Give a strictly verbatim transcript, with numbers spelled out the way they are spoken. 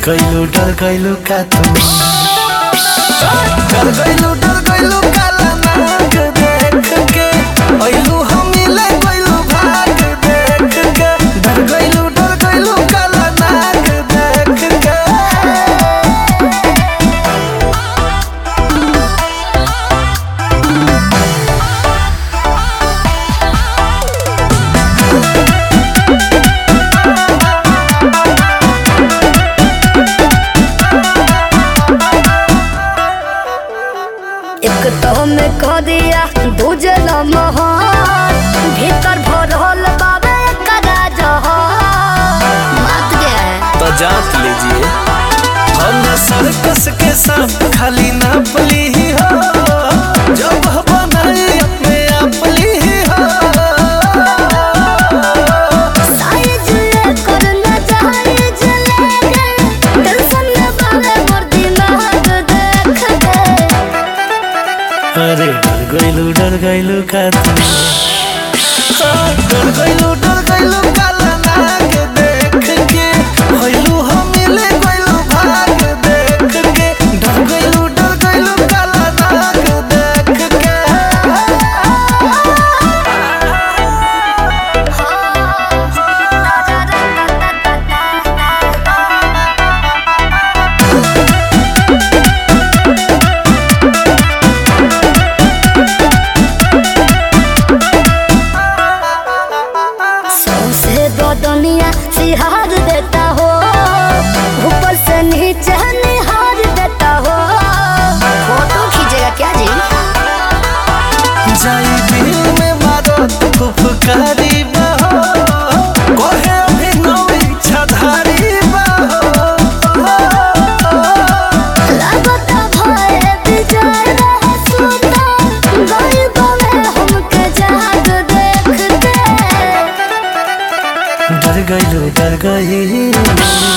गइलु डर गइलु का तुम डर गइलु डर गइलु काला नाग देख के अइलु हमिले गइलु भाग देख के डर गइलु डर गइलु काला नाग देख के एक तो में कह दिया दूजे लम्हार भीतर भरल बाबे कदा जहार मत गया है तो जांच लीजिए हम सर्कस के साथ खाली नापली ही हो जब बनाई अपने आप ली ही हो साइज लेकर न जायज लेके टेंशन न बाबे मोर दिमाग देख के अरे डर गइलु डर गइलु का तुम डर गइलु डर गइलु काला नाग देख के होइलु हमिले गइलु भाग देख के डर गइलु डर गइलु काला नाग देख के सौंसे बदनिया सिहार देता हो ऊपर से नीचे निहार देता हो फोटो खींचेगा क्या जी जाई दिल में मारो तो फुफकारी बहो कोहे अभिनव इच्छाधारी बहो लगता भय विजय रह सुता गरीब में हमके जाग देख के डर गइलु डर गइलु